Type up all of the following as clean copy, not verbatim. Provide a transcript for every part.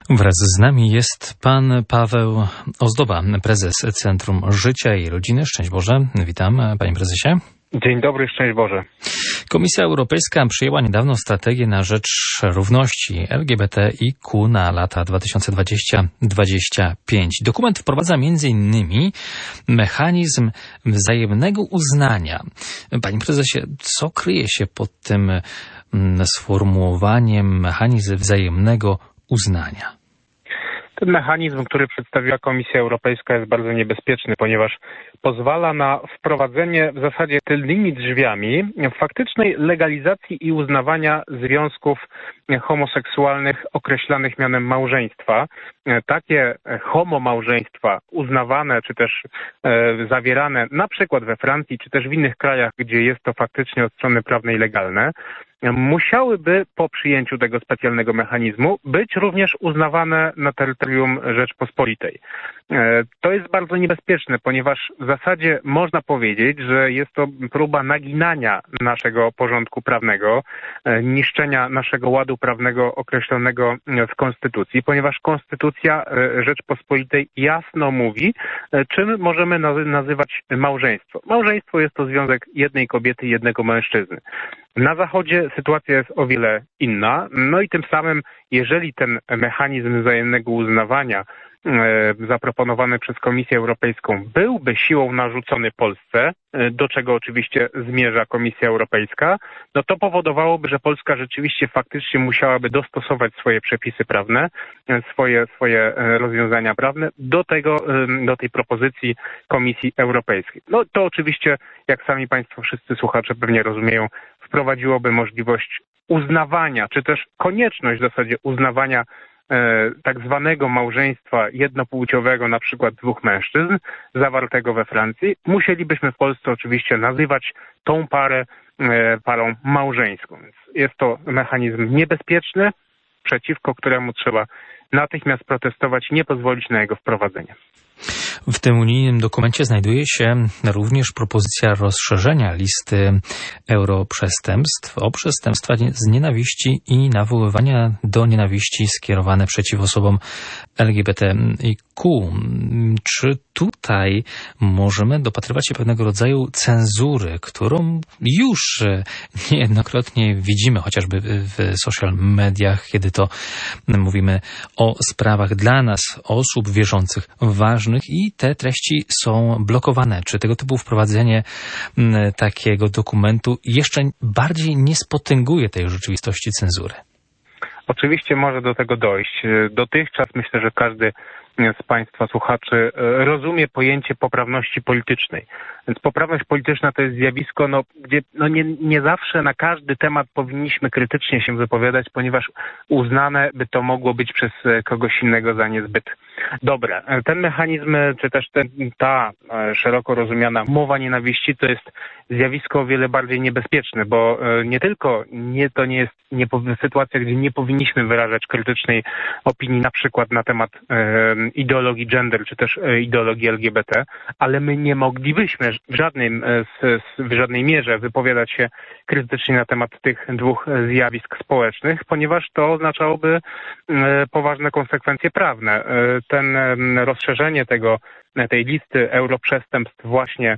Wraz z nami jest pan Paweł Ozdoba, prezes Centrum Życia i Rodziny. Szczęść Boże. Witam, panie prezesie. Dzień dobry, szczęść Boże. Komisja Europejska przyjęła niedawno strategię na rzecz równości LGBTIQ na lata 2020-2025. Dokument wprowadza m.in. mechanizm wzajemnego uznania. Panie prezesie, co kryje się pod tym sformułowaniem mechanizm wzajemnego uznania? Ten mechanizm, który przedstawiła Komisja Europejska, jest bardzo niebezpieczny, ponieważ pozwala na wprowadzenie w zasadzie tylnymi drzwiami faktycznej legalizacji i uznawania związków homoseksualnych określanych mianem małżeństwa. Takie homomałżeństwa uznawane czy też zawierane na przykład we Francji czy też w innych krajach, gdzie jest to faktycznie od strony prawnej legalne, musiałyby po przyjęciu tego specjalnego mechanizmu być również uznawane na terytorium Rzeczpospolitej. To jest bardzo niebezpieczne, ponieważ w zasadzie można powiedzieć, że jest to próba naginania naszego porządku prawnego, niszczenia naszego ładu prawnego określonego w Konstytucji, ponieważ Konstytucja Rzeczpospolitej jasno mówi, czym możemy nazywać małżeństwo. Małżeństwo jest to związek jednej kobiety i jednego mężczyzny. Na Zachodzie sytuacja jest o wiele inna, no i tym samym, jeżeli ten mechanizm wzajemnego uznawania zaproponowany przez Komisję Europejską byłby siłą narzucony Polsce, do czego oczywiście zmierza Komisja Europejska, no to powodowałoby, że Polska rzeczywiście faktycznie musiałaby dostosować swoje przepisy prawne, swoje rozwiązania prawne do tej propozycji Komisji Europejskiej. No to oczywiście, jak sami Państwo wszyscy słuchacze pewnie rozumieją, wprowadziłoby możliwość uznawania, czy też konieczność w zasadzie uznawania tak zwanego małżeństwa jednopłciowego, na przykład dwóch mężczyzn, zawartego we Francji. Musielibyśmy w Polsce oczywiście nazywać tą parę parą małżeńską. Więc jest to mechanizm niebezpieczny, przeciwko któremu trzeba natychmiast protestować i nie pozwolić na jego wprowadzenie. W tym unijnym dokumencie znajduje się również propozycja rozszerzenia listy europrzestępstw o przestępstwa z nienawiści i nawoływania do nienawiści skierowane przeciw osobom LGBTIQ. Czy tutaj możemy dopatrywać się pewnego rodzaju cenzury, którą już niejednokrotnie widzimy, chociażby w social mediach, kiedy to mówimy o sprawach dla nas, osób wierzących, ważnych i te treści są blokowane. Czy tego typu wprowadzenie takiego dokumentu jeszcze bardziej nie spotęguje tej rzeczywistości cenzury? Oczywiście może do tego dojść. Dotychczas myślę, że każdy z Państwa słuchaczy rozumie pojęcie poprawności politycznej. Więc poprawność polityczna to jest zjawisko, gdzie nie zawsze na każdy temat powinniśmy krytycznie się wypowiadać, ponieważ uznane by to mogło być przez kogoś innego za niezbyt dobre. Ten mechanizm, czy też ta szeroko rozumiana mowa nienawiści, to jest zjawisko o wiele bardziej niebezpieczne, bo nie tylko to nie jest sytuacja, gdzie nie powinniśmy wyrażać krytycznej opinii na przykład na temat ideologii gender, czy też ideologii LGBT, ale my nie moglibyśmy w żadnej mierze wypowiadać się krytycznie na temat tych dwóch zjawisk społecznych, ponieważ to oznaczałoby poważne konsekwencje prawne. Rozszerzenie tej listy europrzestępstw właśnie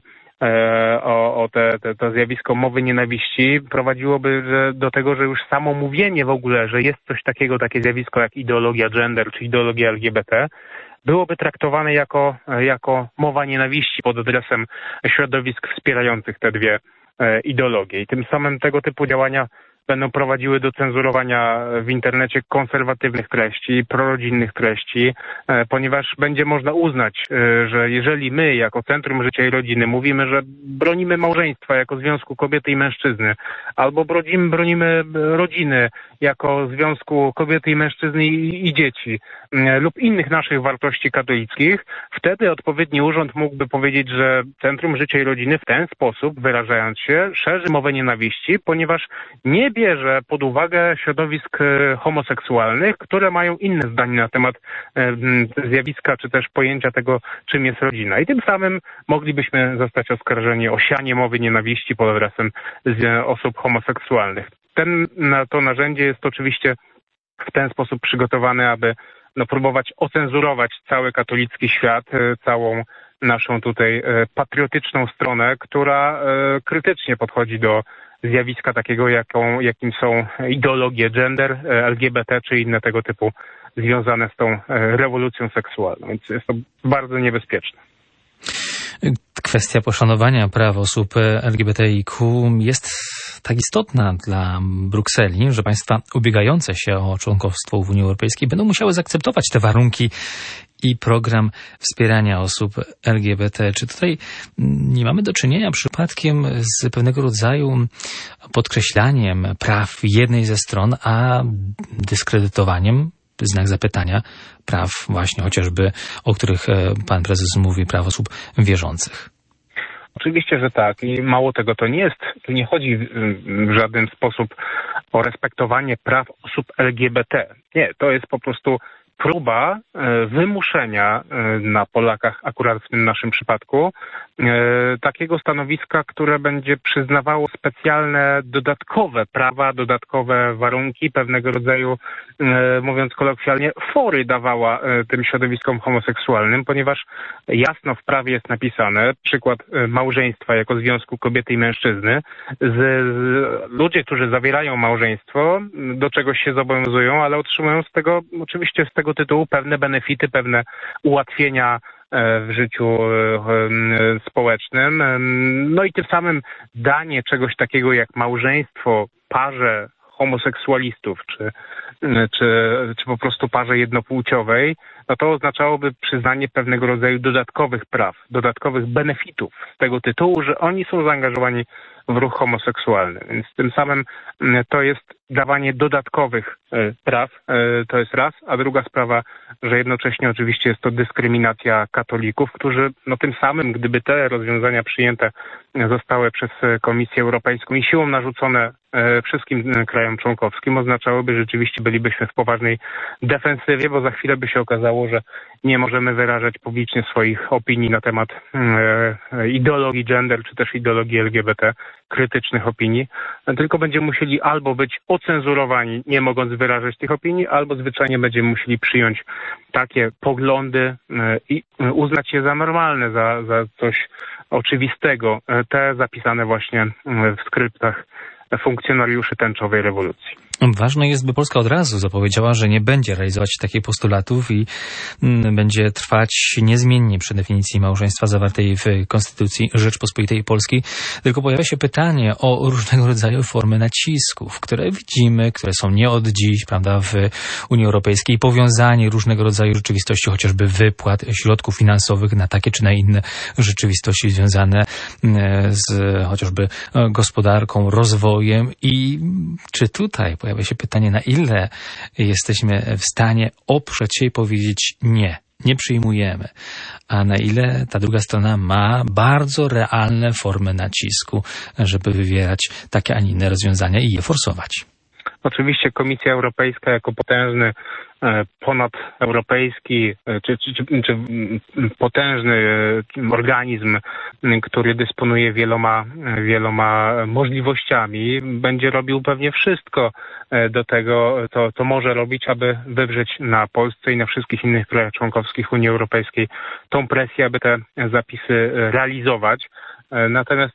o to zjawisko mowy nienawiści prowadziłoby do tego, że już samo mówienie w ogóle, że jest coś takiego, takie zjawisko jak ideologia gender czy ideologia LGBT, byłoby traktowane jako mowa nienawiści pod adresem środowisk wspierających te dwie ideologie. I tym samym tego typu działania będą prowadziły do cenzurowania w internecie konserwatywnych treści, prorodzinnych treści, ponieważ będzie można uznać, że jeżeli my jako Centrum Życia i Rodziny mówimy, że bronimy małżeństwa jako związku kobiety i mężczyzny, albo bronimy rodziny jako związku kobiety i mężczyzny i dzieci, lub innych naszych wartości katolickich, wtedy odpowiedni urząd mógłby powiedzieć, że Centrum Życia i Rodziny w ten sposób, wyrażając się, szerzy mowę nienawiści, ponieważ nie bierze pod uwagę środowisk homoseksualnych, które mają inne zdanie na temat zjawiska, czy też pojęcia tego, czym jest rodzina. I tym samym moglibyśmy zostać oskarżeni o sianie mowy nienawiści pod adresem osób homoseksualnych. To narzędzie jest oczywiście w ten sposób przygotowane, aby próbować ocenzurować cały katolicki świat, całą naszą tutaj patriotyczną stronę, która krytycznie podchodzi do zjawiska takiego, jakim są ideologie gender, LGBT czy inne tego typu związane z tą rewolucją seksualną. Więc jest to bardzo niebezpieczne. Kwestia poszanowania praw osób LGBTIQ jest tak istotna dla Brukseli, że państwa ubiegające się o członkostwo w Unii Europejskiej będą musiały zaakceptować te warunki i program wspierania osób LGBT. Czy tutaj nie mamy do czynienia przypadkiem z pewnego rodzaju podkreślaniem praw jednej ze stron, a dyskredytowaniem, znak zapytania, praw właśnie chociażby, o których pan prezes mówi, praw osób wierzących? Oczywiście, że tak. I mało tego, tu nie chodzi w żaden sposób o respektowanie praw osób LGBT. Nie, to jest po prostu próba wymuszenia na Polakach, akurat w tym naszym przypadku, takiego stanowiska, które będzie przyznawało specjalne dodatkowe prawa, dodatkowe warunki, pewnego rodzaju, mówiąc kolokwialnie, fory dawała tym środowiskom homoseksualnym, ponieważ jasno w prawie jest napisane, przykład małżeństwa jako związku kobiety i mężczyzny, ludzie, którzy zawierają małżeństwo, do czegoś się zobowiązują, ale otrzymują oczywiście z tego tytułu pewne benefity, pewne ułatwienia w życiu społecznym. No i tym samym danie czegoś takiego jak małżeństwo parze homoseksualistów, czy po prostu parze jednopłciowej, no to oznaczałoby przyznanie pewnego rodzaju dodatkowych praw, dodatkowych benefitów z tego tytułu, że oni są zaangażowani w ruch homoseksualny. Więc tym samym to jest dawanie dodatkowych praw, to jest raz, a druga sprawa, że jednocześnie oczywiście jest to dyskryminacja katolików, którzy tym samym, gdyby te rozwiązania przyjęte zostały przez Komisję Europejską i siłą narzucone wszystkim krajom członkowskim, oznaczałoby, że rzeczywiście bylibyśmy w poważnej defensywie, bo za chwilę by się okazało, że nie możemy wyrażać publicznie swoich opinii na temat ideologii gender, czy też ideologii LGBT, krytycznych opinii, tylko będziemy musieli albo być ocenzurowani, nie mogąc wyrażać tych opinii, albo zwyczajnie będziemy musieli przyjąć takie poglądy i uznać je za normalne, za coś oczywistego, te zapisane właśnie w skryptach funkcjonariuszy tęczowej rewolucji. Ważne jest, by Polska od razu zapowiedziała, że nie będzie realizować takich postulatów i będzie trwać niezmiennie przy definicji małżeństwa zawartej w Konstytucji Rzeczpospolitej Polskiej. Tylko pojawia się pytanie o różnego rodzaju formy nacisków, które widzimy, które są nie od dziś, prawda, w Unii Europejskiej. Powiązanie różnego rodzaju rzeczywistości, chociażby wypłat środków finansowych na takie czy na inne rzeczywistości związane z chociażby gospodarką, rozwojem. I czy tutaj pojawia się pytanie, na ile jesteśmy w stanie oprzeć się i powiedzieć nie przyjmujemy, a na ile ta druga strona ma bardzo realne formy nacisku, żeby wywierać takie, a nie inne rozwiązania i je forsować. Oczywiście Komisja Europejska jako potężny, ponadeuropejski czy potężny organizm, który dysponuje wieloma możliwościami, będzie robił pewnie wszystko do tego, co może robić, aby wywrzeć na Polsce i na wszystkich innych krajach członkowskich Unii Europejskiej tą presję, aby te zapisy realizować. Natomiast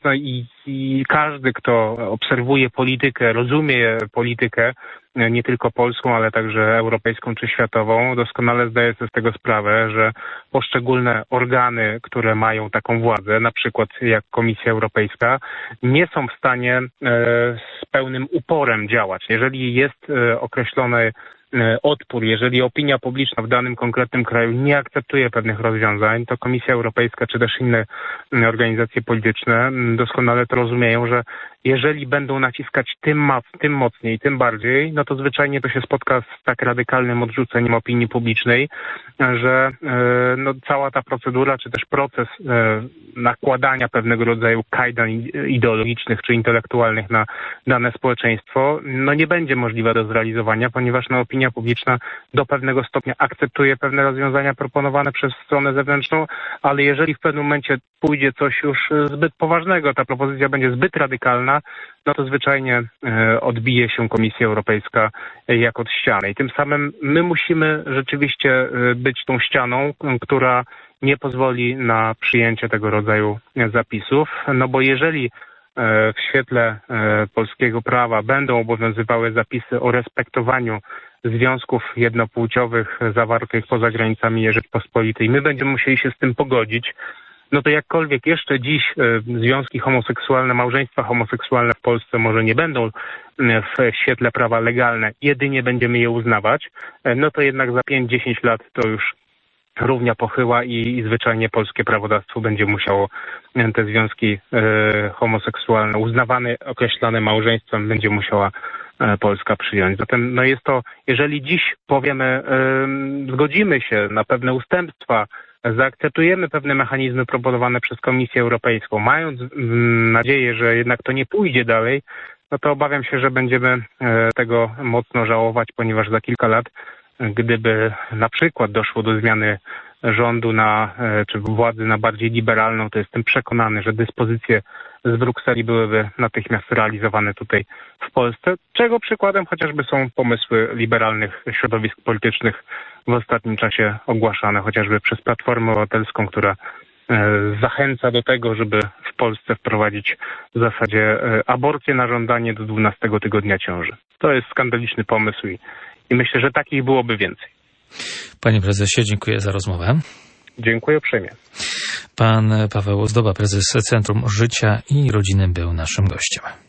i każdy, kto obserwuje politykę, rozumie politykę, nie tylko polską, ale także europejską czy światową, doskonale zdaje sobie z tego sprawę, że poszczególne organy, które mają taką władzę, na przykład jak Komisja Europejska, nie są w stanie z pełnym uporem działać. Jeżeli jest określony odpór, jeżeli opinia publiczna w danym konkretnym kraju nie akceptuje pewnych rozwiązań, to Komisja Europejska czy też inne organizacje polityczne doskonale to rozumieją, że jeżeli będą naciskać tym mocniej, tym bardziej, no to zwyczajnie to się spotka z tak radykalnym odrzuceniem opinii publicznej, że cała ta procedura, czy też proces nakładania pewnego rodzaju kajdan ideologicznych czy intelektualnych na dane społeczeństwo, nie będzie możliwa do zrealizowania, ponieważ opinia opinia publiczna do pewnego stopnia akceptuje pewne rozwiązania proponowane przez stronę zewnętrzną, ale jeżeli w pewnym momencie pójdzie coś już zbyt poważnego, ta propozycja będzie zbyt radykalna, no to zwyczajnie odbije się Komisja Europejska jak od ściany. I tym samym my musimy rzeczywiście być tą ścianą, która nie pozwoli na przyjęcie tego rodzaju zapisów, no bo jeżeli w świetle polskiego prawa będą obowiązywały zapisy o respektowaniu związków jednopłciowych zawartych poza granicami Rzeczypospolitej, my będziemy musieli się z tym pogodzić, no to jakkolwiek jeszcze dziś związki homoseksualne, małżeństwa homoseksualne w Polsce może nie będą w świetle prawa legalne, jedynie będziemy je uznawać, no to jednak za 5-10 lat to już równia pochyła i zwyczajnie polskie prawodawstwo będzie musiało te związki homoseksualne uznawane, określane małżeństwem będzie musiała Polska przyjąć. Zatem no jest to, jeżeli dziś powiemy, zgodzimy się na pewne ustępstwa, zaakceptujemy pewne mechanizmy proponowane przez Komisję Europejską, mając nadzieję, że jednak to nie pójdzie dalej, no to obawiam się, że będziemy tego mocno żałować, ponieważ za kilka lat, gdyby na przykład doszło do zmiany rządu czy władzy na bardziej liberalną, to jestem przekonany, że dyspozycje z Brukseli byłyby natychmiast realizowane tutaj w Polsce, czego przykładem chociażby są pomysły liberalnych środowisk politycznych w ostatnim czasie ogłaszane, chociażby przez Platformę Obywatelską, która zachęca do tego, żeby w Polsce wprowadzić w zasadzie aborcję na żądanie do 12 tygodnia ciąży. To jest skandaliczny pomysł i myślę, że takich byłoby więcej. Panie prezesie, dziękuję za rozmowę. Dziękuję uprzejmie. Pan Paweł Ozdoba, prezes Centrum Życia i Rodziny, był naszym gościem.